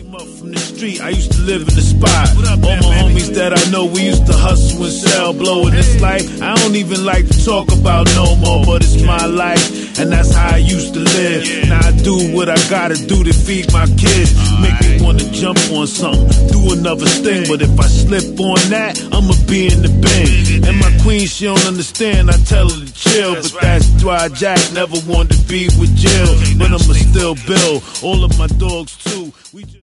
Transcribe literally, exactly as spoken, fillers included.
came up from the street, I used to live in the spot. All my homies that I know, we used to hustle and sell, blowing this life. I don't even like to talk about no more, but it's my life, and that's how I used to live. Now I do what I gotta do to feed my kids. Make me wanna jump on something, do another sting, but if I slip on that, I'ma be in the bin. And my queen, she don't understand, I tell her to chill, but that's why Jack never wanted to be with Jill. But I'ma still build all of my dogs too. We just